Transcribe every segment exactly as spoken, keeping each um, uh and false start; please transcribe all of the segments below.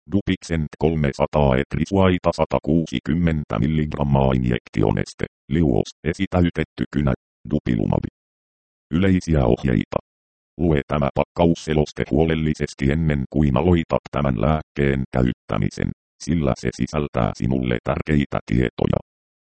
Dupixent kolmesataa etrisuaita sata kuusikymmentä milligrammaa injektioneste, liuos, esitäytetty kynä, Dupilumab. Yleisiä ohjeita. Lue tämä pakkausseloste huolellisesti ennen kuin aloitat tämän lääkkeen käyttämisen, sillä se sisältää sinulle tärkeitä tietoja.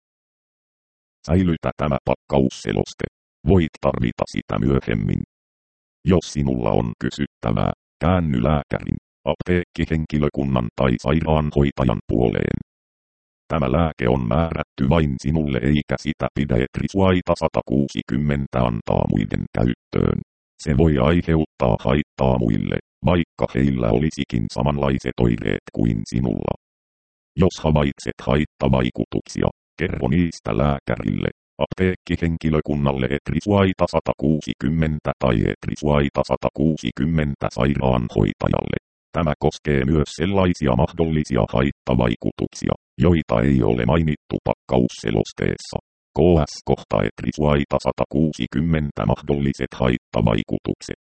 Säilytä tämä pakkausseloste. Voit tarvita sitä myöhemmin. Jos sinulla on kysyttävää, käänny lääkärin, apteekkihenkilökunnan tai sairaanhoitajan puoleen. Tämä lääke on määrätty vain sinulle eikä sitä pidä etrisuaita sata kuusikymmentä antaa muiden käyttöön. Se voi aiheuttaa haittaa muille, vaikka heillä olisikin samanlaiset oireet kuin sinulla. Jos havaitset haittavaikutuksia, kerro niistä lääkärille, apteekkihenkilökunnalle etrisuaita sata kuusikymmentä tai etrisuaita sata kuusikymmentä sairaanhoitajalle. Tämä koskee myös sellaisia mahdollisia haittavaikutuksia, joita ei ole mainittu pakkausselosteessa. K S kohta etrisuaita sata kuusikymmentä mahdolliset haittavaikutukset.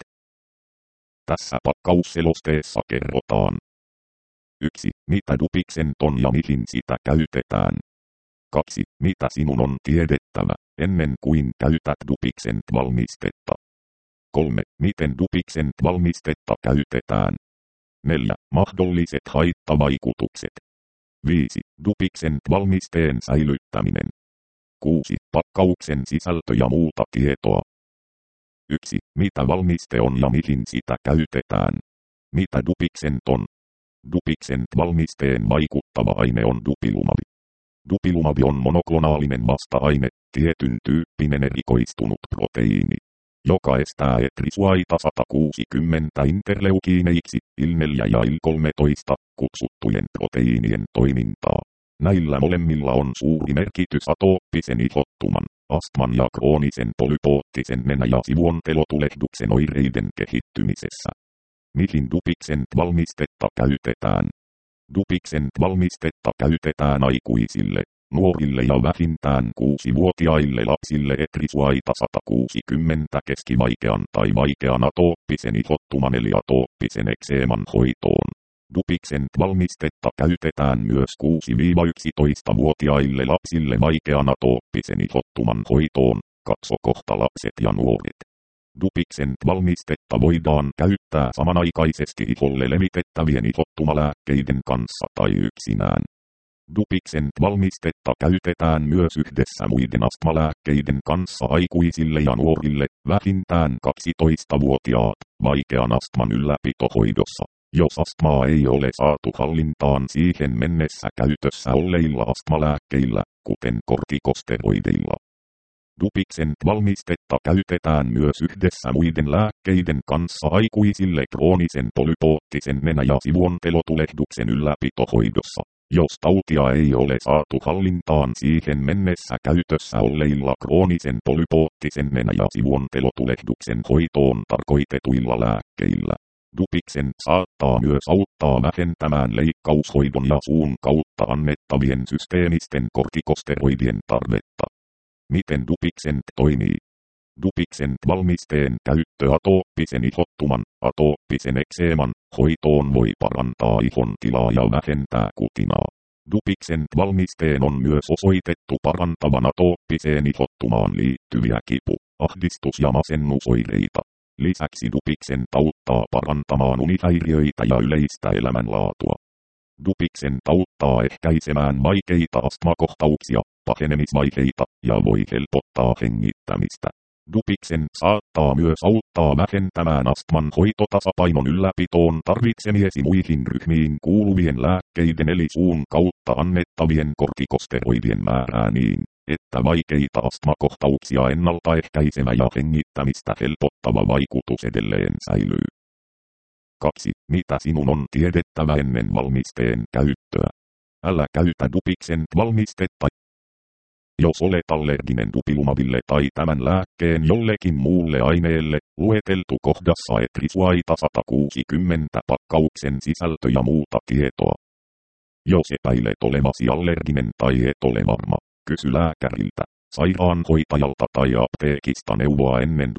Tässä pakkausselosteessa kerrotaan. yksi. Mitä Dupixent on ja mihin sitä käytetään. kaksi. Mitä sinun on tiedettävä, ennen kuin käytät Dupixent-valmistetta. kolme. Miten Dupixent-valmistetta käytetään. neljä. Mahdolliset haittavaikutukset. viisi. Dupixent-valmisteen säilyttäminen. kuusi. Pakkauksen sisältö ja muuta tietoa. yksi. Mitä valmiste on ja mihin sitä käytetään. Mitä Dupixent on? Dupixent-valmisteen vaikuttava aine on Dupilumab. Dupilumab on monoklonaalinen vasta-aine, tietyn tyyppinen erikoistunut proteiini, joka estää etrisuaita sata kuusikymmentä interleukiineiksi, I L neljä ja I L kolmetoista, kutsuttujen proteiinien toimintaa. Näillä molemmilla on suuri merkitys atooppisen ihottuman, astman ja kroonisen polypoottisen nenä- ja sivuontelotulehduksen oireiden kehittymisessä. Mihin Dupixent-valmistetta käytetään? Dupixent-valmistetta käytetään aikuisille, nuorille ja vähintään kuusivuotiaille lapsille etrisuaita sata kuusikymmentä keskivaikean tai vaikean atooppisen ihottuman eli atooppisen ekseeman hoitoon. Dupixent-valmistetta käytetään myös kuusi-yksitoista-vuotiaille lapsille vaikean atooppisen ihottuman hoitoon, katso kohta lapset ja nuoret. Dupixent-valmistetta voidaan käyttää samanaikaisesti iholle levitettävien ihottumalääkkeiden kanssa tai yksinään. Dupixent-valmistetta käytetään myös yhdessä muiden astmalääkkeiden kanssa aikuisille ja nuorille, vähintään kaksitoistavuotiaat, vaikean astman ylläpitohoidossa, jos astmaa ei ole saatu hallintaan siihen mennessä käytössä olleilla astmalääkkeillä, kuten kortikosteroideilla. Dupixent-valmistetta käytetään myös yhdessä muiden lääkkeiden kanssa aikuisille kroonisen polypoottisen nenä- ja sivuontelotulehduksen ylläpitohoidossa, jos tautia ei ole saatu hallintaan siihen mennessä käytössä olleilla kroonisen polypoottisen nenä- ja sivuontelotulehduksen hoitoon tarkoitetuilla lääkkeillä. Dupixent saattaa myös auttaa vähentämään leikkaushoidon ja suun kautta annettavien systeemisten kortikosteroidien tarvetta. Miten Dupixent toimii? Dupixent-valmisteen käyttö atooppisen ihottuman, atooppisen ekseeman, hoitoon voi parantaa ihon tilaa ja vähentää kutinaa. Dupixent-valmisteen on myös osoitettu parantavan atooppiseen ihottumaan liittyviä kipu-, ahdistus- ja masennusoireita. Lisäksi Dupixent auttaa parantamaan unihäiriöitä ja yleistä elämänlaatua. Dupixent auttaa ehkäisemään vaikeita astmakohtauksia, pahenemisvaiheita ja voi helpottaa hengittämistä. Dupixent saattaa myös auttaa vähentämään astman hoitotasapainon ylläpitoon tarvitsemiesi muihin ryhmiin kuuluvien lääkkeiden eli suun kautta annettavien kortikosteroidien määrää niin, että vaikeita astmakohtauksia ennaltaehkäisevä ja hengittämistä helpottava vaikutus edelleen säilyy. kaksi. Mitä sinun on tiedettävä ennen valmisteen käyttöä? Älä käytä Dupixent-valmistetta, jos olet allerginen Dupilumabille tai tämän lääkkeen jollekin muulle aineelle, lueteltu kohdassa etrisuaita sata kuusikymmentä pakkauksen sisältö ja muuta tietoa. Jos epäilet olevasi allerginen tai et ole varma, kysy lääkäriltä, sairaanhoitajalta tai apteekista neuvoa ennen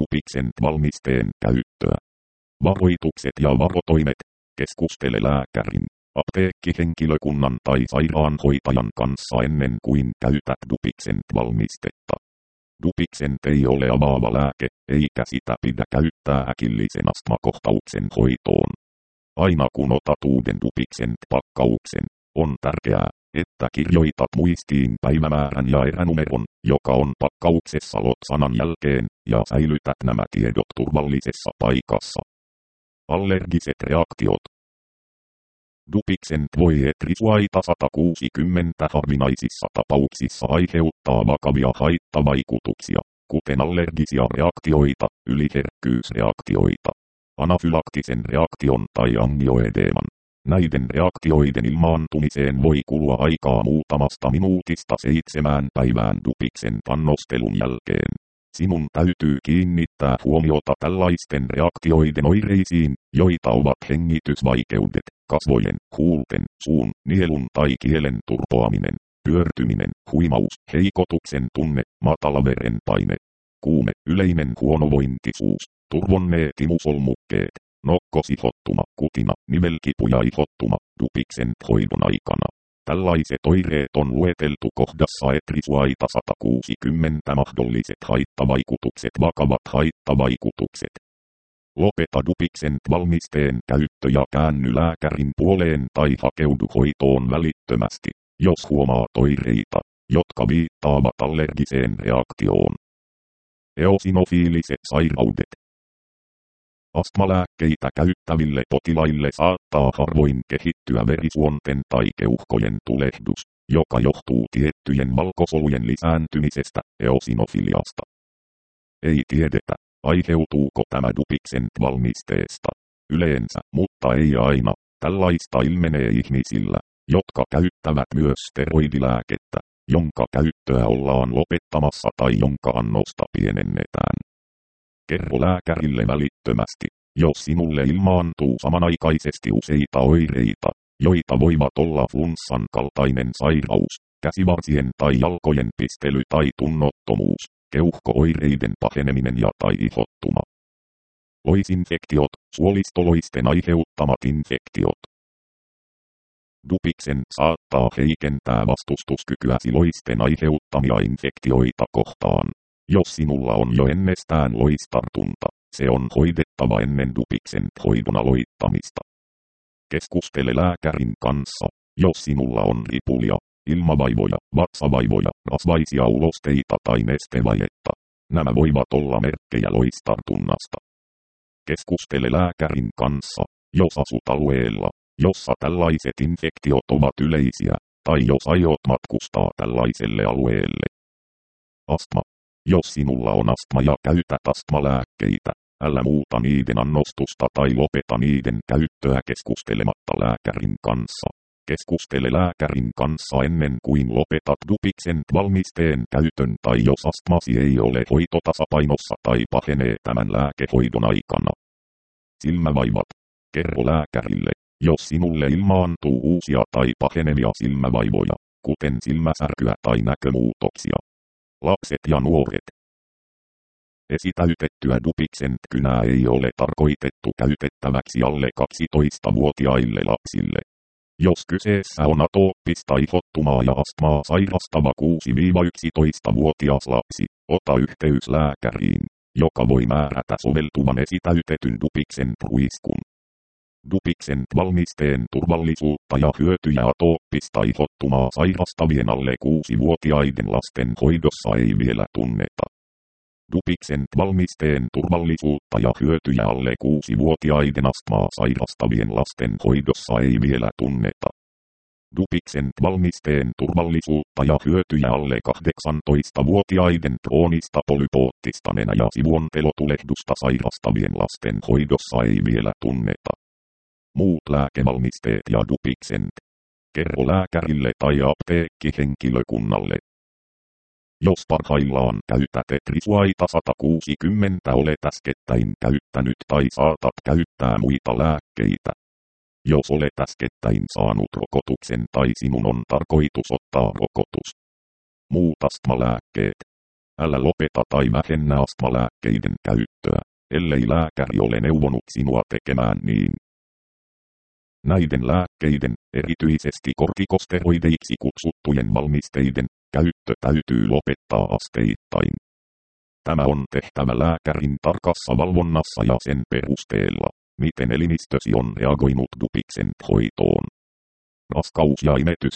Dupixent-valmisteen käyttöä. Varoitukset ja varotoimet. Keskustele lääkärin, apteekkihenkilökunnan tai sairaanhoitajan kanssa ennen kuin käytät Dupixent-valmistetta. Dupixent ei ole avaava lääke, eikä sitä pidä käyttää äkillisen astmakohtauksen hoitoon. Aina kun otat uuden Dupixent-pakkauksen, on tärkeää, että kirjoitat muistiin päivämäärän ja eränumeron, joka on pakkauksessa lot-sanan jälkeen, ja säilytät nämä tiedot turvallisessa paikassa. Allergiset reaktiot. Dupixent voi etrisuaita sata kuusikymmentä harvinaisissa tapauksissa aiheuttaa vakavia haittavaikutuksia, kuten allergisia reaktioita, yliherkkyysreaktioita, anafylaktisen reaktion tai angioedeeman. Näiden reaktioiden ilmaantumiseen voi kulua aikaa muutamasta minuutista seitsemään päivään Dupixent-annostelun jälkeen. Sinun täytyy kiinnittää huomiota tällaisten reaktioiden oireisiin, joita ovat hengitysvaikeudet, kasvojen, huulten, suun, nielun tai kielen turpoaminen, pyörtyminen, huimaus, heikotuksen tunne, matala verenpaine, kuume, yleinen huonovointisuus, turvonneet imusolmukkeet, nokkosihottuma, kutina, nivelkipu ja ihottuma, Dupixent-hoidon aikana. Tällaiset oireet on lueteltu kohdassa etrisuaita sata kuusikymmentä mahdolliset haittavaikutukset vakavat haittavaikutukset. Lopeta Dupixent-valmisteen käyttö ja käänny lääkärin puoleen tai hakeudu hoitoon välittömästi, jos huomaat oireita, jotka viittaavat allergiseen reaktioon. Eosinofiiliset sairaudet. Astmalääkkeitä käyttäville potilaille saattaa harvoin kehittyä verisuonten tai keuhkojen tulehdus, joka johtuu tiettyjen valkosolujen lisääntymisestä, eosinofiliasta. Ei tiedetä, aiheutuuko tämä Dupixent-valmisteesta. Yleensä, mutta ei aina, tällaista ilmenee ihmisillä, jotka käyttävät myös steroidilääkettä, jonka käyttöä ollaan lopettamassa tai jonka annosta pienennetään. Kerro lääkärille välittömästi, jos sinulle ilmaantuu samanaikaisesti useita oireita, joita voivat olla flunssan kaltainen sairaus, käsivarsien tai jalkojen pistely tai tunnottomuus, keuhko-oireiden paheneminen ja tai ihottuma. Loisinfektiot, suolistoloisten aiheuttamat infektiot. Dupixent saattaa heikentää vastustuskykyäsi loisten aiheuttamia infektioita kohtaan. Jos sinulla on jo ennestään loistartunta, se on hoidettava ennen Dupixent-hoidon aloittamista. Keskustele lääkärin kanssa, jos sinulla on ripulia, ilmavaivoja, vatsavaivoja, rasvaisia ulosteita tai nestevajetta. Nämä voivat olla merkkejä loistartunnasta. Keskustele lääkärin kanssa, jos asut alueella, jossa tällaiset infektiot ovat yleisiä, tai jos aiot matkustaa tällaiselle alueelle. Astma. Jos sinulla on astma ja käytät astmalääkkeitä, älä muuta niiden annostusta tai lopeta niiden käyttöä keskustelematta lääkärin kanssa. Keskustele lääkärin kanssa ennen kuin lopetat Dupixent-valmisteen käytön tai jos astmasi ei ole hoitotasapainossa tai pahenee tämän lääkehoidon aikana. Silmävaivat. Kerro lääkärille, jos sinulle ilmaantuu uusia tai pahenevia silmävaivoja, kuten silmäsärkyä tai näkömuutoksia. Lapset ja nuoret. Esitäytettyä Dupixent-kynää ei ole tarkoitettu käytettäväksi alle kaksitoistavuotiaille lapsille. Jos kyseessä on atooppista ihottumaa ja astmaa sairastava kuusi–yksitoistavuotias lapsi, ota yhteys lääkäriin, joka voi määrätä soveltuvan esitäytetyn Dupixent-ruiskun. Dupixent-valmisteen turvallisuutta ja hyötyjä atooppista ihottumaa sairastavien alle kuusivuotiaiden lasten hoidossa ei vielä tunneta. Dupixent-valmisteen turvallisuutta ja hyötyjä alle kuusivuotiaiden astmaa sairastavien lasten hoidossa ei vielä tunneta. Dupixent-valmisteen turvallisuutta ja hyötyjä alle kahdeksantoistavuotiaiden kroonista polypoottista nenä- ja sivuontelotulehdusta sairastavien lasten hoidossa ei vielä tunneta. Muut lääkevalmisteet ja Dupixent. Kerro lääkärille tai apteekkihenkilökunnalle. Jos parhaillaan käytät etrisuaita sata kuusikymmentä olet äskettäin käyttänyt tai saatat käyttää muita lääkkeitä. Jos olet äskettäin saanut rokotuksen tai sinun on tarkoitus ottaa rokotus. Muut astmalääkkeet. Älä lopeta tai vähennä astmalääkkeiden käyttöä, ellei lääkäri ole neuvonut sinua tekemään niin. Näiden lääkkeiden, erityisesti kortikosteroideiksi kutsuttujen valmisteiden, käyttö täytyy lopettaa asteittain. Tämä on tehtävä lääkärin tarkassa valvonnassa ja sen perusteella, miten elimistösi on reagoinut Dupixent hoitoon. Raskaus ja imetys.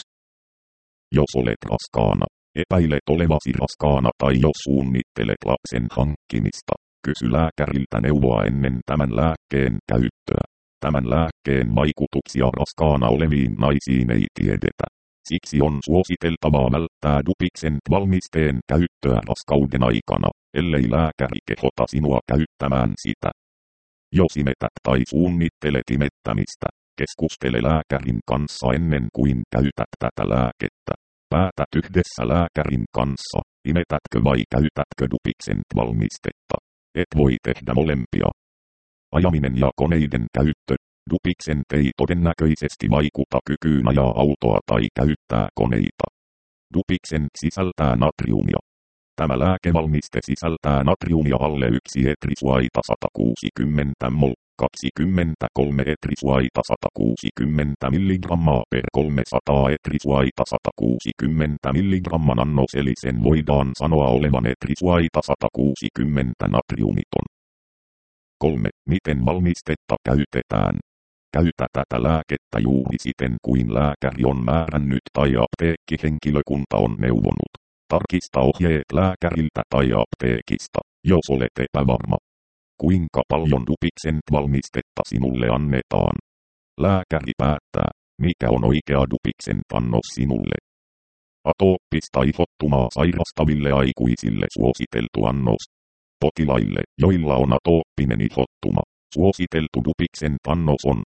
Jos olet raskaana, epäilet olevasi raskaana tai jos suunnittelet lapsen hankkimista, kysy lääkäriltä neuvoa ennen tämän lääkkeen käyttöä. Tämän lääkkeen vaikutuksia raskaana oleviin naisiin ei tiedetä. Siksi on suositeltavaa välttää Dupixent-valmisteen käyttöä raskauden aikana, ellei lääkäri kehota sinua käyttämään sitä. Jos imetät tai suunnittelet imettämistä, keskustele lääkärin kanssa ennen kuin käytät tätä lääkettä. Päätät yhdessä lääkärin kanssa, imetätkö vai käytätkö Dupixent-valmistetta. Et voi tehdä molempia. Ajaminen ja koneiden käyttö. Dupixent ei todennäköisesti vaikuta kykyyn ajaa autoa tai käyttää koneita. Dupixent sisältää natriumia. Tämä lääkevalmiste sisältää natriumia alle yksi etrisuaita sata kuusikymmentä mol, kaksikymmentäkolme etrisuaita sata kuusikymmentä milligrammaa per kolmesataa etrisuaita sata kuusikymmentä milligramman annos eli sen voidaan sanoa olevan etrisuaita sata kuusikymmentä natriumiton. kolme. Miten valmistetta käytetään? Käytä tätä lääkettä juuri siten kuin lääkäri on määrännyt tai apteekkihenkilökunta on neuvonut. Tarkista ohjeet lääkäriltä tai apteekista, jos olet epävarma. Kuinka paljon Dupixent-valmistetta sinulle annetaan? Lääkäri päättää, mikä on oikea Dupixent-annos sinulle. Atooppista ihottumaa sairastaville aikuisille suositeltu annos. Potilaille, joilla on atooppinen ihottuma, suositeltu Dupixent-annos on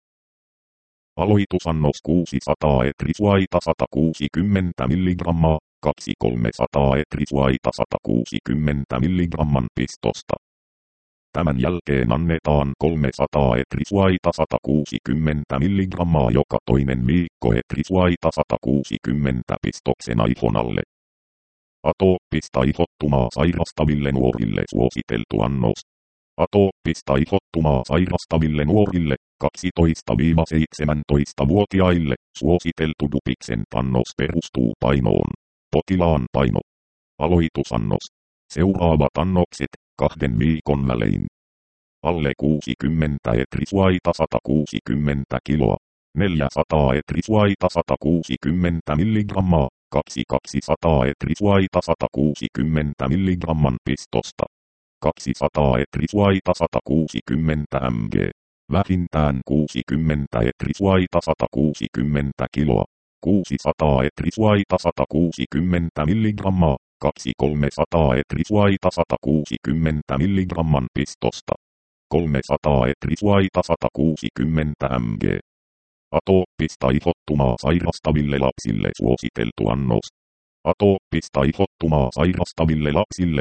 aloitusannos kuusisataa etrisuaita sata kuusikymmentä milligrammaa, kaksi kolmesataa etrisuaita sata kuusikymmentä milligramman pistosta. Tämän jälkeen annetaan kolmesataa etrisuaita sata kuusikymmentä milligrammaa joka toinen viikko etrisuaita sata kuusikymmentä pistoksen ihon alle. Atooppista ihottumaa sairastaville nuorille suositeltu annos. Atooppista ihottumaa sairastaville nuorille, kaksitoista–seitsemäntoista-vuotiaille, suositeltu Dupixent-annos perustuu painoon. Potilaan paino. Aloitusannos. Seuraavat annokset, kahden viikon välein. Alle kuusikymmentä etrisuaita sata kuusikymmentä kiloa. neljäsataa etrisuaita sata kuusikymmentä milligrammaa. kaksi kaksisataa etrisuaita sata kuusikymmentä milligramman pistosta. kaksisataa etrisuaita sata kuusikymmentä mg. Vähintään kuusikymmentä etrisuaita sata kuusikymmentä kiloa. kuusisataa etrisuaita sata kuusikymmentä milligrammaa. kaksi kolmesataa etrisuaita sata kuusikymmentä milligramman pistosta. kolmesataa etrisuaita sata kuusikymmentä mg. Atooppista ihottumaa sairastaville lapsille suositeltu annos. Atooppista ihottumaa sairastaville lapsille,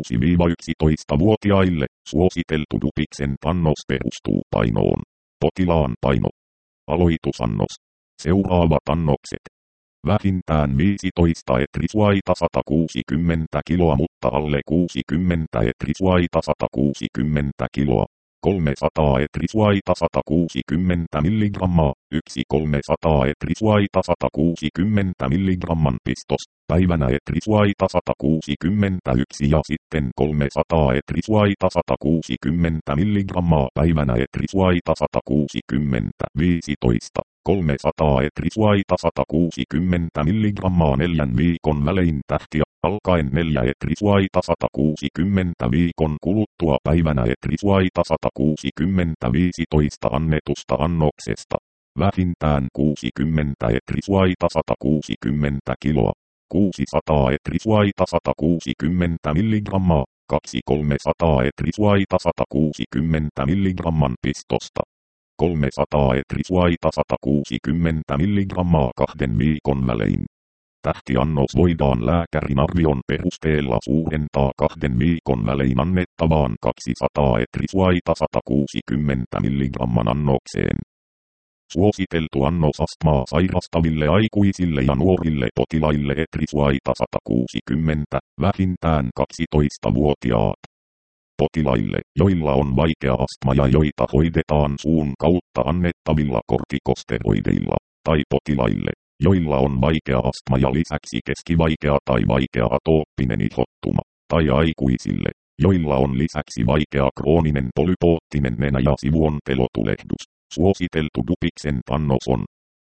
kuusi–yksitoista-vuotiaille, suositeltu Dupixent-annos perustuu painoon. Potilaan paino. Aloitusannos. Seuraavat annokset. Vähintään viisitoista etrisuaita sata kuusikymmentä kiloa mutta alle kuusikymmentä etrisuaita sata kuusikymmentä kiloa. kolmesataa etrisuaita sata kuusikymmentä milligrammaa, yksi kolmesataa etrisuaita sata kuusikymmentä milligramman pistos, päivänä etrisuaita sata kuusikymmentäyksi ja sitten kolmesataa etrisuaita sata kuusikymmentä milligrammaa päivänä etrisuaita sata kuusikymmentä viisitoista, kolmesataa etrisuaita sata kuusikymmentä milligrammaa neljän viikon välein tähtiä. Alkaen neljä etrisuaita sata kuusikymmentä viikon kuluttua päivänä etrisuaita sata kuusikymmentä viisitoista annetusta annoksesta. Vähintään kuusikymmentä etrisuaita sata kuusikymmentä kiloa. kuusisataa etrisuaita sata kuusikymmentä milligrammaa. kaksi kolmesataa etrisuaita sata kuusikymmentä milligramman pistosta. kolmesataa etrisuaita sata kuusikymmentä milligrammaa kahden viikon välein. Tähtiannos voidaan lääkärin arvion perusteella suurentaa kahden viikon välein annettavaan kaksisataa etrisuaita sata kuusikymmentä milligramman annokseen. Suositeltu annos astmaa sairastaville aikuisille ja nuorille potilaille etrisuaita sata kuusikymmentä, vähintään kaksitoista-vuotiaat. potilaille, joilla on vaikea astma ja joita hoidetaan suun kautta annettavilla kortikosteroideilla, tai potilaille, joilla on vaikea astma ja lisäksi keskivaikea tai vaikea atooppinen ihottuma, tai aikuisille, joilla on lisäksi vaikea krooninen polypoottinen nenä- ja sivuontelotulehdus. Suositeltu Dupixent annos on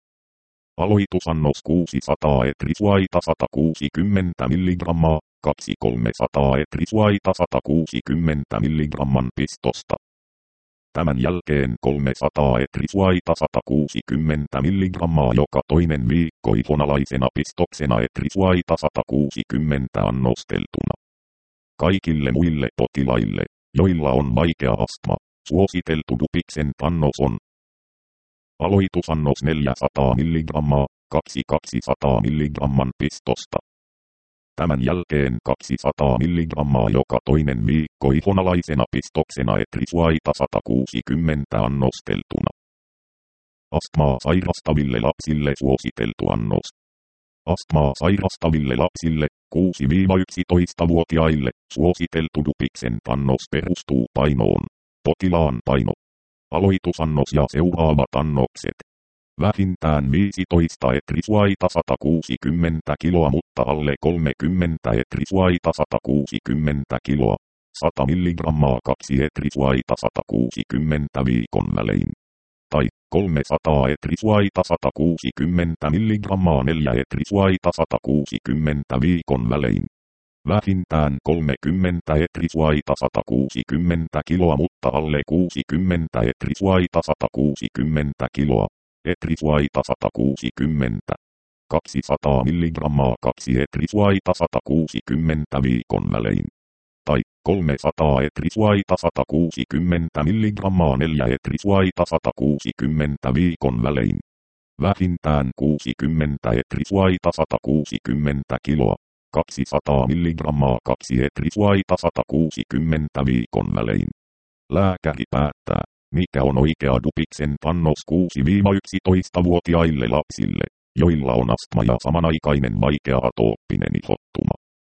aloitusannos kuusisataa etrisuaita sata kuusikymmentä milligrammaa, kaksi kolmesataa etrisuaita sata kuusikymmentä milligramman pistosta. Tämän jälkeen kolmesataa etrisuaita sata kuusikymmentä milligrammaa joka toinen viikko ihonalaisena pistoksena etrisuaita sata kuusikymmentä annosteltuna. Kaikille muille potilaille, joilla on vaikea astma, suositeltu Dupixent annos on aloitusannos neljäsataa milligrammaa, kaksi kaksisataa milligramman pistosta. Tämän jälkeen kaksisataa milligrammaa joka toinen viikko ihonalaisena pistoksena etrisuaita sata kuusikymmentä annosteltuna. Astmaa sairastaville lapsille suositeltu annos. Astmaa sairastaville lapsille, kuusi–yksitoista-vuotiaille, suositeltu Dupixent annos perustuu painoon. Potilaan paino. Aloitusannos ja seuraavat annokset. Vähintään viisitoista etrisuaita sata kuusikymmentä kiloa mutta alle kolmekymmentä etrisuaita sata kuusikymmentä kiloa. sata milligrammaa kaksi etrisuaita sata kuusikymmentä viikon välein. Tai kolmesataa etrisuaita sata kuusikymmentä milligrammaa neljä etrisuaita sata kuusikymmentä viikon välein. Vähintään kolmekymmentä etrisuaita sata kuusikymmentä kiloa mutta alle kuusikymmentä etrisuaita sata kuusikymmentä kiloa. Etrisuaita sata kuusikymmentä. kaksisataa milligrammaa kaksi etrisuaita sata kuusikymmentä viikon välein. Tai kolmesataa etrisuaita sata kuusikymmentä milligrammaa neljä etrisuaita sata kuusikymmentä viikon välein. Vähintään kuusikymmentä etrisuaita sata kuusikymmentä kiloa. kaksisataa milligrammaa kaksi etrisuaita sata kuusikymmentä viikon välein. Lääkäri päättää, mikä on oikea Dupixent annos kuusi–yksitoista-vuotiaille lapsille, joilla on astma ja samanaikainen vaikea atooppinen ihottuma.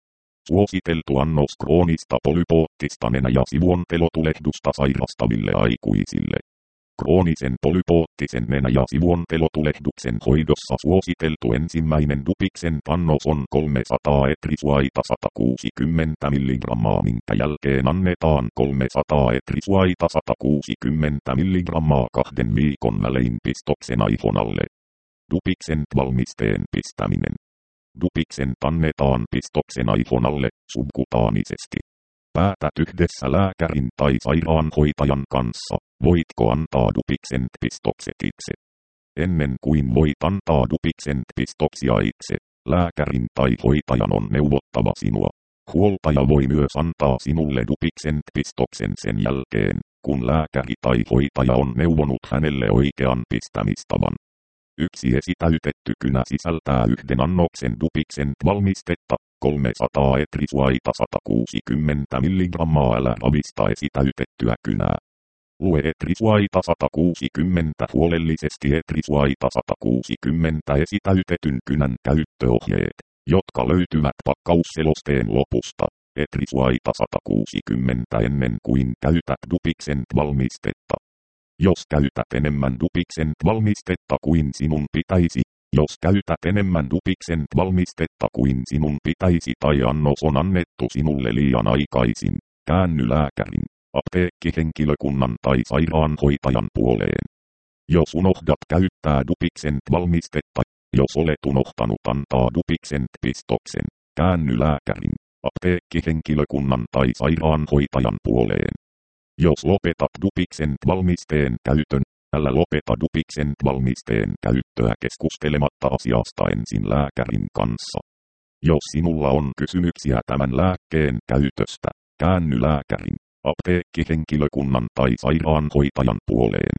Suositeltu annos kroonista polypoottista nenä- ja sivuontelotulehdusta sairastaville aikuisille. Kroonisen polypoottisen nenä- ja sivuontelotulehduksen hoidossa suositeltu ensimmäinen Dupixent annos on kolmesataa etrisuaita sata kuusikymmentä milligrammaa minkä jälkeen annetaan kolmesataa etrisuaita sata kuusikymmentä milligrammaa kahden viikon välein pistoksena ihon alle. Dupixent-valmisteen pistäminen. Dupixent annetaan pistoksena ihon alle subkutaanisesti. Päätät yhdessä lääkärin tai sairaanhoitajan kanssa, voitko antaa Dupixent-pistokset itse. Ennen kuin voit antaa Dupixent-pistoksia itse, lääkärin tai hoitajan on neuvottava sinua. Huoltaja voi myös antaa sinulle Dupixent-pistoksen sen jälkeen, kun lääkäri tai hoitaja on neuvonut hänelle oikean pistämistavan. Yksi esitäytetty kynä sisältää yhden annoksen Dupixent-valmistetta, kolmesataa etrisuaita sata kuusikymmentä milligrammaa. Älä ravista esitäytettyä kynää. Lue etrisuaita sata kuusikymmentä huolellisesti etrisuaita sata kuusikymmentä esitäytetyn kynän käyttöohjeet, jotka löytyvät pakkausselosteen lopusta. Etrisuaita sata kuusikymmentä ennen kuin käytät Dupixent-valmistetta. Jos käytät enemmän Dupixent-valmistetta kuin sinun pitäisi, jos käytät enemmän Dupixent-valmistetta kuin sinun pitäisi tai annos on annettu sinulle liian aikaisin, käänny lääkärin, apteekkihenkilökunnan tai sairaanhoitajan puoleen. Jos unohdat käyttää Dupixent-valmistetta, jos olet unohtanut antaa Dupixent-pistoksen, käänny lääkärin, apteekkihenkilökunnan tai sairaanhoitajan puoleen. Jos lopetat Dupixent-valmisteen käytön, älä lopeta Dupixent-valmisteen käyttöä keskustelematta asiasta ensin lääkärin kanssa. Jos sinulla on kysymyksiä tämän lääkkeen käytöstä, käänny lääkärin, apteekkihenkilökunnan tai sairaanhoitajan puoleen.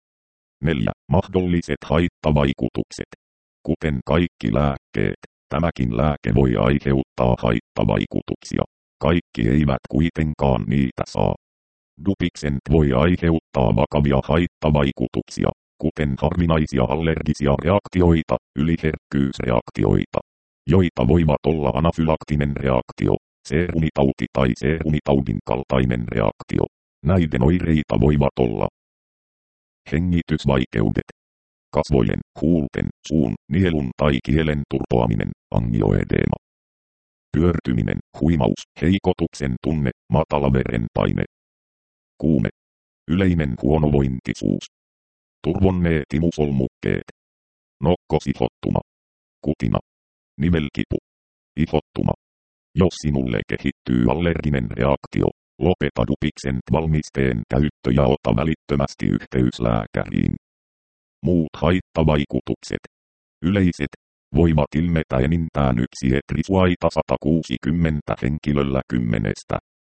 neljä. Mahdolliset haittavaikutukset. Kuten kaikki lääkkeet, tämäkin lääke voi aiheuttaa haittavaikutuksia. Kaikki eivät kuitenkaan niitä saa. Dupixent voi aiheuttaa vakavia haittavaikutuksia, kuten harvinaisia allergisia reaktioita, yliherkkyysreaktioita, joita voivat olla anafylaktinen reaktio, seerumitauti tai seerumitaudin kaltainen reaktio. Näiden oireita voivat olla hengitysvaikeudet, kasvojen, huulten, suun, nielun tai kielen turpoaminen, angioedeema, pyörtyminen, huimaus, heikotuksen tunne, matala verenpaine, kuume, yleinen huonovointisuus, turvonneet imusolmukkeet, nokkosihottuma, kutina, nivelkipu, ihottuma. Jos sinulle kehittyy allerginen reaktio, lopeta Dupixent valmisteen käyttö ja ota välittömästi yhteys lääkäriin. Muut haittavaikutukset. Yleiset voivat ilmetä enintään yksi etrisuaita sata kuusikymmentä henkilöllä kymmenestä.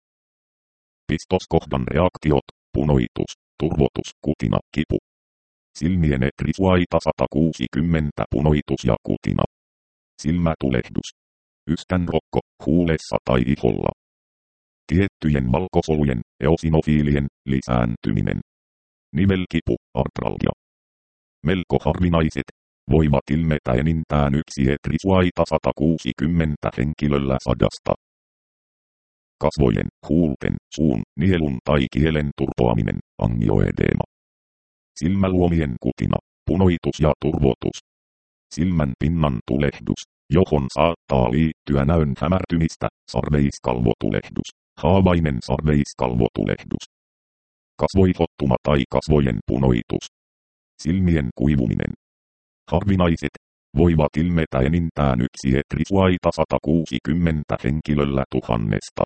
Pistoskohdan reaktiot, punoitus, turvotus, kutina, kipu. Silmien etrisuaita sata kuusikymmentä punoitus ja kutina. Silmätulehdus. Yskänrokko, huulessa tai iholla. Tiettyjen valkosolujen, eosinofiilien, lisääntyminen. Nivelkipu, artralgia. Melko harvinaiset, voivat ilmetä enintään yksi etrisuaita sata kuusikymmentä henkilöllä sadasta. Kasvojen, huulten, suun, nielun tai kielen turpoaminen, angioedeema. Silmäluomien kutina, punoitus ja turvotus. Silmän pinnan tulehdus, johon saattaa liittyä näön hämärtymistä, sarveiskalvotulehdus, haavainen sarveiskalvotulehdus. Kasvoihottuma tai kasvojen punoitus. Silmien kuivuminen. Harvinaiset, voivat ilmetä enintään yksi etrisuaita sata kuusikymmentä henkilöllä tuhannesta.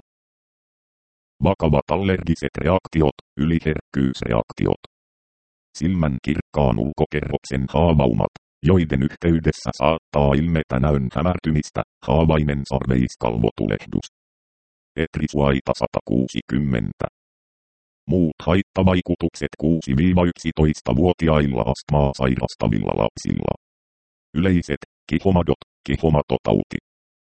Vakavat allergiset reaktiot, yliherkkyysreaktiot. Silmän kirkkaan ulkokerroksen haavaumat, joiden yhteydessä saattaa ilmetä näön hämärtymistä, haavainen sarveiskalvotulehdus. Etrisuaita sata kuusikymmentä. Muut haittavaikutukset kuusi–yksitoista-vuotiailla astmaa sairastavilla lapsilla. Yleiset, kihomadot, kihomatotauti.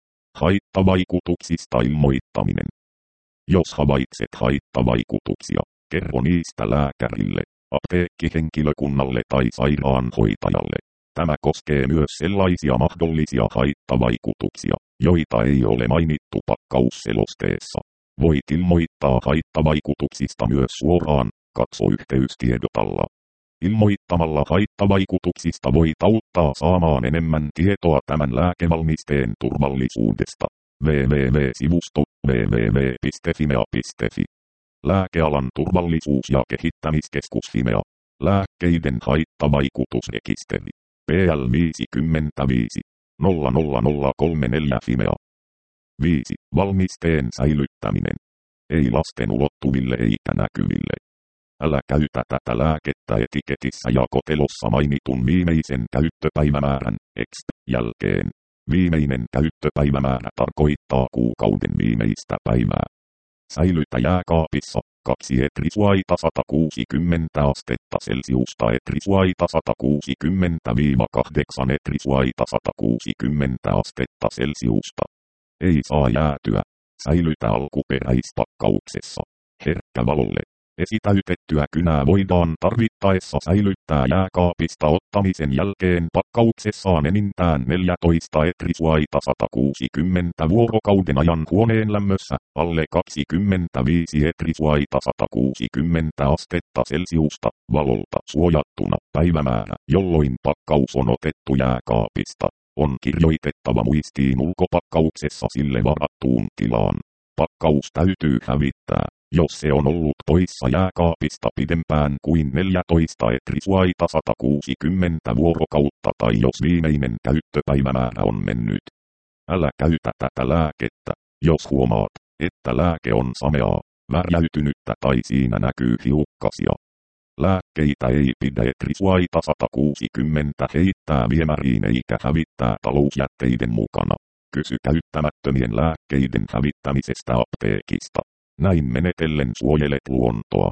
Haittavaikutuksista ilmoittaminen. Jos havaitset haittavaikutuksia, kerro niistä lääkärille, apteekkihenkilökunnalle tai sairaanhoitajalle. Tämä koskee myös sellaisia mahdollisia haittavaikutuksia, joita ei ole mainittu pakkausselosteessa. Voit ilmoittaa haittavaikutuksista myös suoraan, katso yhteystiedot alla. Ilmoittamalla haittavaikutuksista voit auttaa saamaan enemmän tietoa tämän lääkevalmisteen turvallisuudesta. double-u double-u double-u piste sivusto double-u double-u double-u piste fimea piste fi. Lääkealan turvallisuus- ja kehittämiskeskus Fimea. Lääkkeiden haittavaikutusrekisteri. P L viisikymmentäviisi nolla nolla nolla kolme neljä Fimea. viisi. Valmisteen säilyttäminen. Ei lasten ulottuville eikä näkyville. Älä käytä tätä lääkettä etiketissä ja kotelossa mainitun viimeisen käyttöpäivämäärän X jälkeen. Viimeinen käyttöpäivämäärä tarkoittaa kuukauden viimeistä päivää. Säilytä jääkaapissa kaksi etrisuaita sata kuusikymmentä astetta Celsiusta etrisuaita sata kuusikymmentä kahdeksan etrisuaita sata kuusikymmentä astetta Celsiusta. Ei saa jäätyä. Säilytä alkuperäispakkauksessa. Herkkä valolle. Esitäytettyä kynää voidaan tarvittaessa säilyttää jääkaapista ottamisen jälkeen pakkauksessaan enintään neljätoista etrisuaita sata kuusikymmentä vuorokauden ajan huoneen lämmössä, alle kaksikymmentäviisi etrisuaita sata kuusikymmentä astetta Celsiusta, valolta suojattuna. Päivämäärä, jolloin pakkaus on otettu jääkaapista, on kirjoitettava muistiin ulkopakkauksessa sille varattuun tilaan. Pakkaus täytyy hävittää, jos se on ollut poissa jääkaapista pidempään kuin neljätoista etrisuaita sata kuusikymmentä vuorokautta tai jos viimeinen käyttöpäivämäärä on mennyt. Älä käytä tätä lääkettä, jos huomaat, että lääke on sameaa, värjäytynyttä tai siinä näkyy hiukkasia. Lääkkeitä ei pidä etrisuaita sata kuusikymmentä heittää viemäriin eikä hävittää talousjätteiden mukana. Kysy käyttämättömien lääkkeiden hävittämisestä apteekista. Näin menetellen suojelet luontoa.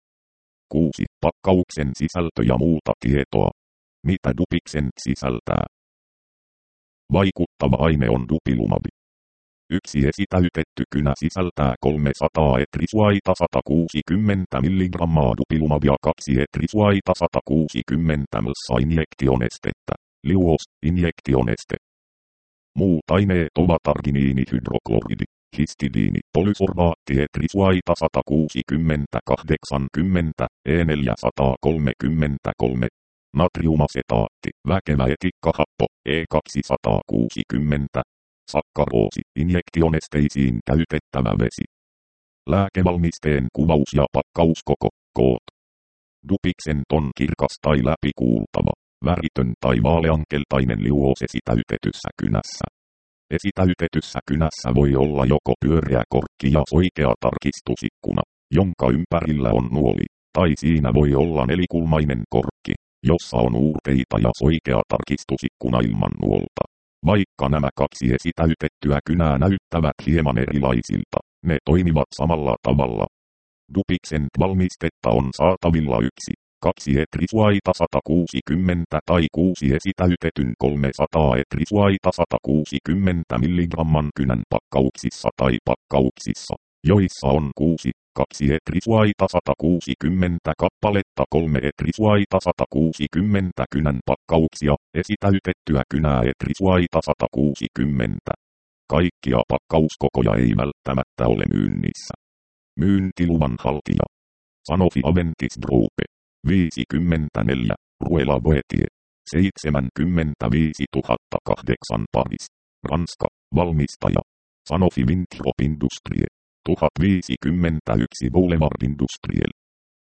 kuusi. Pakkauksen sisältö ja muuta tietoa. Mitä Dupixent sisältää? Vaikuttava aine on dupilumab. Yksi esitäytetty kynä sisältää kolmesataa etrisuaita sata kuusikymmentä milligrammaa dupilumabia kaksi etrisuaita sata kuusikymmentä ml injektionestettä. Liuos, injektioneste. Muut aineet ovat arginiinihydrokloridi, histidiini, polysorbaatti etrisuaita sata kuusikymmentä kahdeksankymmentä, E neljäsataakolmekymmentäkolme, natriumasetaatti, väkevä etikkahappo, E kaksisataakuusikymmentä, sakkaroosi, injektionesteisiin käytettävä vesi. Lääkevalmisteen kuvaus ja pakkauskoko, koot. Dupixent on kirkas tai läpikuultava, väritön tai vaaleankeltainen liuos esitäytetyssä kynässä. Esitäytetyssä kynässä voi olla joko pyöreä korkki ja soikea tarkistusikkuna, jonka ympärillä on nuoli, tai siinä voi olla nelikulmainen korkki, jossa on uurteita ja soikea tarkistusikkuna ilman nuolta. Vaikka nämä kaksi esitäytettyä kynää näyttävät hieman erilaisilta, ne toimivat samalla tavalla. Dupixent-valmistetta on saatavilla yksi, kaksi etrisuaita sata kuusikymmentä tai kuusi esitäytetyn kolmesataa etrisuaita sata kuusikymmentä milligramman kynän pakkauksissa tai pakkauksissa, joissa on kuusi, kaksi etrisuaita sata kuusikymmentä kappaletta kolme etrisuaita sata kuusikymmentä kynän pakkauksia, esitäytettyä kynää etrisuaita sata kuusikymmentä. Kaikkia pakkauskokoja ei välttämättä ole myynnissä. Myyntiluvan haltija. Sanofi Aventis Group. viisikymmentäneljä, Ruela Boetie. seitsemänkymmentäviisituhatta kahdeksan Paris. Ranska. Valmistaja. Sanofi Winthrop Industrie. tuhat viisikymmentäyksi Boulevard Industriel.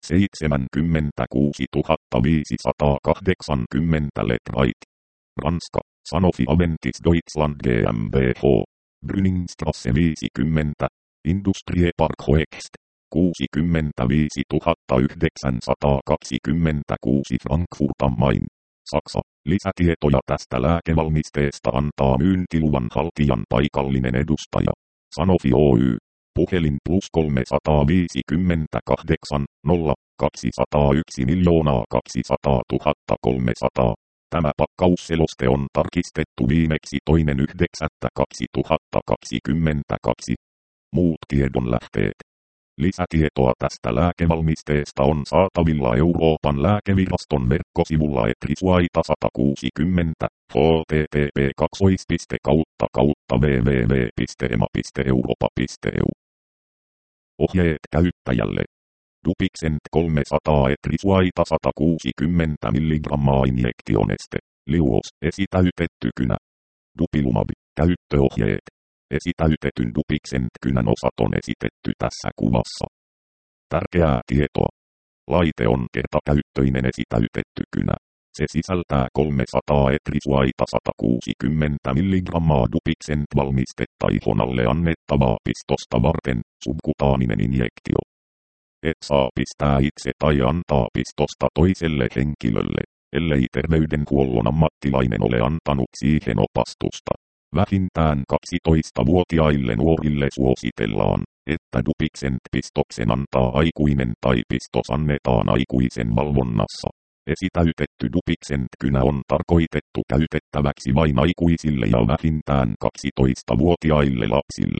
seitsemänkymmentäkuusituhatta viisisataakahdeksankymmentä Letrite. Ranska. Sanofi Aventis Deutschland GmbH. Brünningstrasse viisikymmentä. Industrie Park Hoechst. kuusikymmentäviisituhatta yhdeksänsataakaksikymmentäkuusi Frankfurt am Main. Saksa. Lisätietoja tästä lääkevalmisteesta antaa myyntiluvan haltijan paikallinen edustaja. Sanofi Oy. Puhelin plus kolmesataaviisikymmentäkahdeksan, nolla, kaksisataayksi miljoonaa kaksisataatuhatta kolmesataa. Tämä pakkausseloste on tarkistettu viimeksi toinen yhdeksättä kaksituhattakaksikymmentäkaksi. Muut tiedonlähteet. Lisätietoa tästä lääkevalmisteesta on saatavilla Euroopan lääkeviraston verkkosivulla etrisuaita sata kuusikymmentä, http kautta kautta www piste ema piste europa piste e u. Ohjeet käyttäjälle. Dupixent kolmesataa etrisuaita sata kuusikymmentä milligrammaa injektioneste, liuos, esitäytetty kynä. Dupilumab, käyttöohjeet. Esitäytetyn Dupixent-kynän osat on esitetty tässä kuvassa. Tärkeää tietoa. Laite on kertakäyttöinen esitäytetty kynä. Se sisältää kolmesataa etrisuaita sata kuusikymmentä milligrammaa Dupixent-valmistetta ihon alle annettavaa pistosta varten, subkutaaninen injektio. Et saa pistää itse tai antaa pistosta toiselle henkilölle, ellei terveydenhuollon ammattilainen ole antanut siihen opastusta. Vähintään kaksitoistavuotiaille nuorille suositellaan, että Dupixent-pistoksen antaa aikuinen tai pistos annetaan aikuisen valvonnassa. Esitäytetty Dupixent-kynä on tarkoitettu käytettäväksi vain aikuisille ja vähintään kaksitoistavuotiaille lapsille.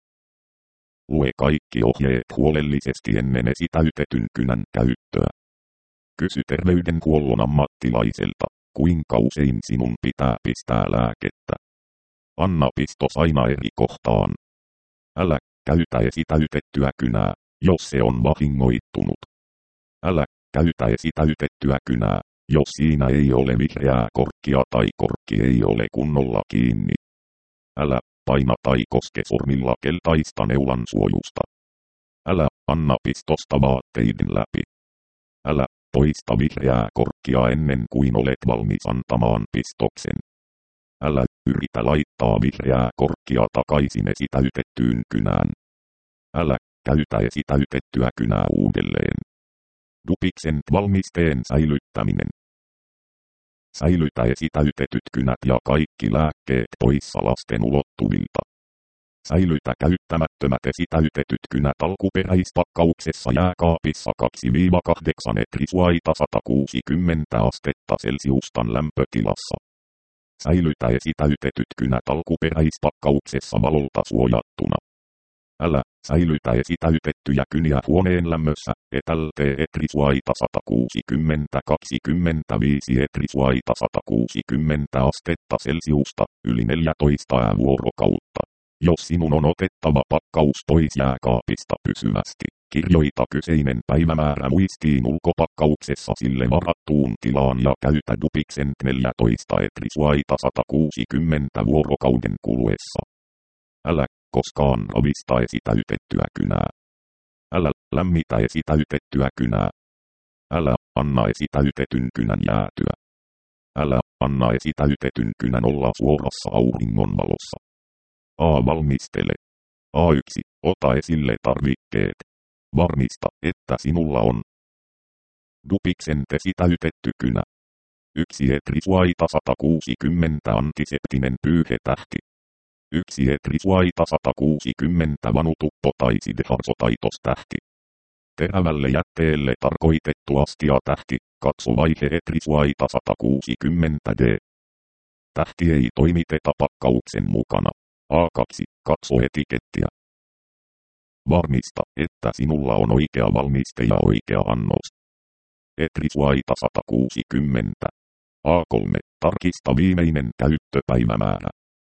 Lue kaikki ohjeet huolellisesti ennen esitäytetyn kynän käyttöä. Kysy terveydenhuollon ammattilaiselta, kuinka usein sinun pitää pistää lääkettä. Anna pistos aina eri kohtaan. Älä käytä esitäytettyä kynää, jos se on vahingoittunut. Älä käytä esitäytettyä kynää, jos siinä ei ole vihreää korkkia tai korkki ei ole kunnolla kiinni. Älä paina tai koske sormilla keltaista neulan suojusta. Älä anna pistosta vaatteiden läpi. Älä poista vihreää korkkia ennen kuin olet valmis antamaan pistoksen. Älä yritä laittaa vihreää korkkia takaisin esitäytettyyn kynään. Älä käytä esitäytettyä kynää uudelleen. Dupixent-valmisteen säilyttäminen. Säilytä esitäytetyt kynät ja kaikki lääkkeet poissa lasten ulottuvilta. Säilytä käyttämättömät esitäytetyt kynät alkuperäispakkauksessa jääkaapissa kaksi kahdeksan etrisuaita sata kuusikymmentä astetta Celsiustan lämpötilassa. Säilytä esitäytetyt kynät alkuperäispakkauksessa valolta suojattuna. Älä säilytä esitäytettyjä kyniä huoneen lämmössä, etälte etrisuaita sata kuusikymmentä kaksikymmentäviisi etrisuaita sata kuusikymmentä astetta Celsiusta, yli neljätoista vuorokautta. Jos sinun on otettava pakkaus pois jääkaapista pysyvästi, kirjoita kyseinen päivämäärä muistiin ulkopakkauksessa sille varattuun tilaan ja käytä Dupixent neljätoista etrisuaita sata kuusikymmentä vuorokauden kuluessa. Älä koskaan ravista esitäytettyä kynää. Älä lämmitä esitäytettyä kynää. Älä anna esitäytetyn kynän jäätyä. Älä anna esitäytetyn kynän olla suorassa auringonvalossa. A. Valmistele. A yksi. Ota esille tarvikkeet. Varmista, että sinulla on Dupixent esitäytetty kynä. yksi etrisuaita sata kuusikymmentä antiseptinen pyyhetähti. yksi etrisuaita sata kuusikymmentä vanutuppo tai sideharsotaitostähti. Terävälle jätteelle tarkoitettu astiatähti, katsovaihe etrisuaita sata kuusikymmentä D. Tähti ei toimiteta pakkauksen mukana. A kaksi. Katso etikettiä. Varmista, että sinulla on oikea valmiste ja oikea annos. Etrisuaita sata kuusikymmentä. A kolme. Tarkista viimeinen käyttöpäivämäärä.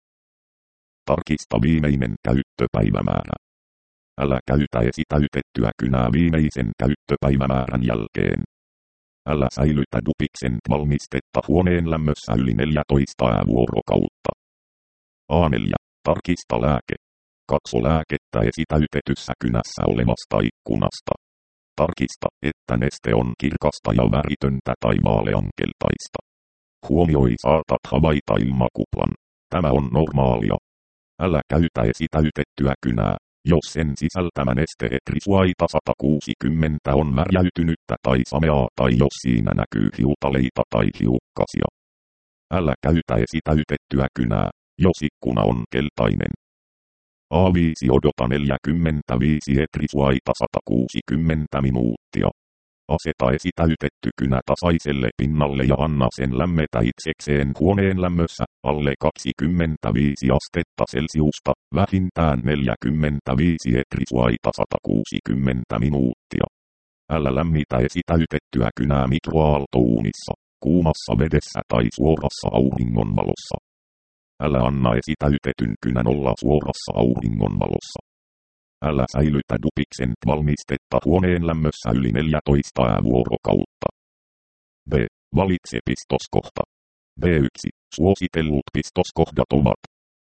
Tarkista viimeinen käyttöpäivämäärä. Älä käytä esitäytettyä kynää viimeisen käyttöpäivämäärän jälkeen. Älä säilytä Dupixent valmistetta huoneen lämmössä yli neljätoista vuorokautta. A neljä. Tarkista lääke. Katso lääkettä esitäytetyssä kynässä olevasta ikkunasta. Tarkista, että neste on kirkasta ja väritöntä tai vaaleankeltaista. Huomioi, saatat havaita ilmakuplan. Tämä on normaalia. Älä käytä esitäytettyä kynää, jos sen sisältämä neste etrisuaita sata kuusikymmentä on värjäytynyttä tai sameaa tai jos siinä näkyy hiutaleita tai hiukkasia. Älä käytä esitäytettyä kynää, jos ikkuna on keltainen. A viisi. Odota neljäkymmentäviisi etrisuaita sata kuusikymmentä minuuttia. Aseta esitäytetty kynä tasaiselle pinnalle ja anna sen lämmetä itsekseen huoneen lämmössä, alle kaksikymmentäviisi astetta Celsiusta, vähintään neljäkymmentäviisi etrisuaita sata kuusikymmentä minuuttia. Älä lämmitä esitäytettyä kynää mikroaaltouunissa, kuumassa vedessä tai suorassa auringonvalossa. Älä anna esitäytetyn kynän olla suorassa auringonvalossa. Älä säilytä Dupixent valmistetta huoneen lämmössä yli neljätoista vuorokautta. B. Valitse pistoskohta. B yksi. Suositellut pistoskohdat ovat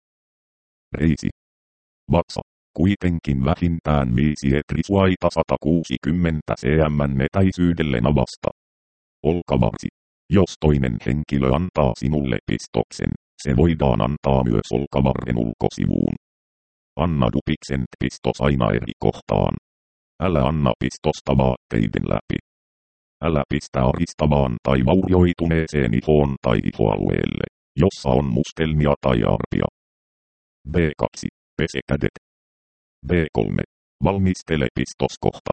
reisi. Vatsa. Kuitenkin vähintään viisi etrisuaita sata kuusikymmentä cm etäisyydelle navasta. Olkavarsi. Jos toinen henkilö antaa sinulle pistoksen, se voidaan antaa myös olkavarren ulkosivuun. Anna Dupixent pistos aina eri kohtaan. Älä anna pistosta vaatteiden läpi. Älä pistä aristavaan tai vaurioituneeseen ihoon tai ihoalueelle, jossa on mustelmia tai arpia. B kaksi. Pese kädet. B kolme. Valmistele pistoskohta.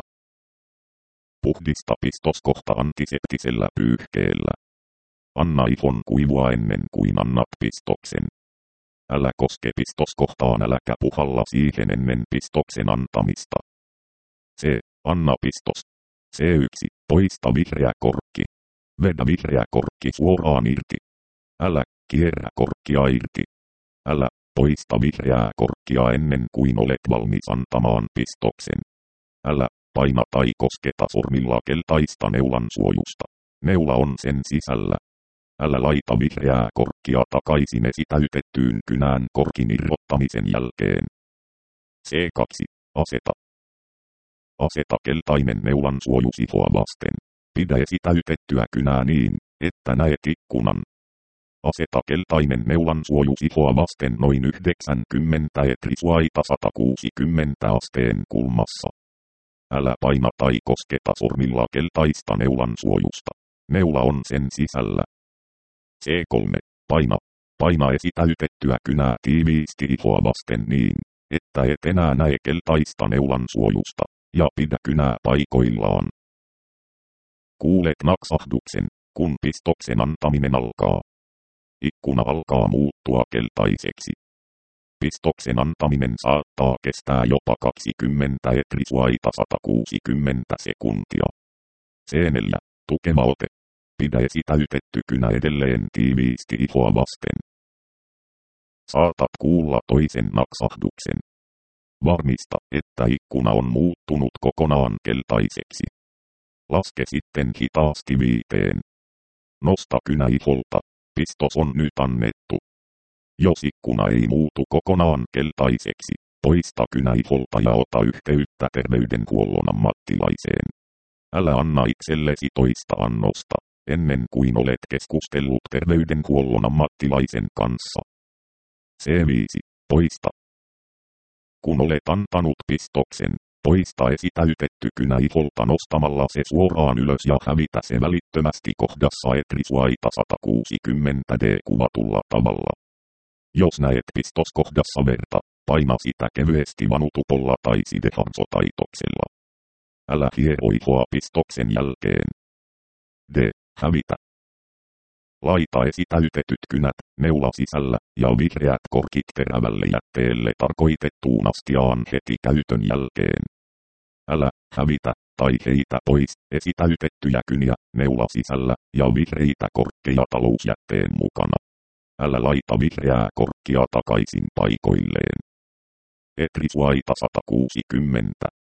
Puhdista pistoskohta antiseptisellä pyyhkeellä. Anna ihon kuivua ennen kuin annat pistoksen. Älä koske pistoskohtaan äläkä puhalla siihen ennen pistoksen antamista. C. Anna pistos. C yksi. Poista vihreä korkki. Vedä vihreä korkki suoraan irti. Älä kierrä korkkia irti. Älä poista vihreää korkkia ennen kuin olet valmis antamaan pistoksen. Älä paina tai kosketa sormilla keltaista neulan suojusta. Neula on sen sisällä. Älä laita vihreää korkkia takaisin esitäytettyyn kynään korkin irrottamisen jälkeen. C kaksi. Aseta. Aseta keltainen neulan suoju ihoa vasten. Pidä esitäytettyä kynää niin, että näet ikkunan. Aseta keltainen neulan suoju ihoa vasten noin yhdeksänkymmentä etrisuaita sata kuusikymmentä asteen kulmassa. Älä paina tai kosketa sormilla keltaista neulan suojusta. Neula on sen sisällä. C kolme. Paina. Paina esitäytettyä kynää tiiviisti ihoa vasten niin, että et enää näe keltaista neulan suojusta, ja pidä kynää paikoillaan. Kuulet naksahduksen, kun pistoksen antaminen alkaa. Ikkuna alkaa muuttua keltaiseksi. Pistoksen antaminen saattaa kestää jopa kaksikymmentä etrisuaita sata kuusikymmentä sekuntia. C neljä. Tukeva ote. Pidä esitäytetty kynä edelleen tiiviisti ihoa vasten. Saatat kuulla toisen naksahduksen. Varmista, että ikkuna on muuttunut kokonaan keltaiseksi. Laske sitten hitaasti viiteen. Nosta kynäiholta, pistos on nyt annettu. Jos ikkuna ei muutu kokonaan keltaiseksi, poista kynäiholta ja ota yhteyttä terveydenhuollon ammattilaiseen. Älä anna itsellesi toista annosta, ennen kuin olet keskustellut terveydenhuollon ammattilaisen kanssa. C viisi. Poista. Kun olet antanut pistoksen, poista esitäytetty kynäiholta nostamalla se suoraan ylös ja hävitä se välittömästi kohdassa etrisuaita sata kuusikymmentä D kuvatulla tavalla. Jos näet pistoskohdassa verta, paina sitä kevyesti vanutupolla tai sidehansotaitoksella. Älä hiero ihoa pistoksen jälkeen. D. Hävitä. Laita esitäytetyt kynät, neula sisällä, ja vihreät korkit terävälle jätteelle tarkoitettuun astiaan heti käytön jälkeen. Älä hävitä tai heitä pois esitäytettyjä kyniä, neula sisällä, ja vihreitä korkkeja talousjätteen mukana. Älä laita vihreää korkkia takaisin paikoilleen. Etrisuaita sata kuusikymmentä.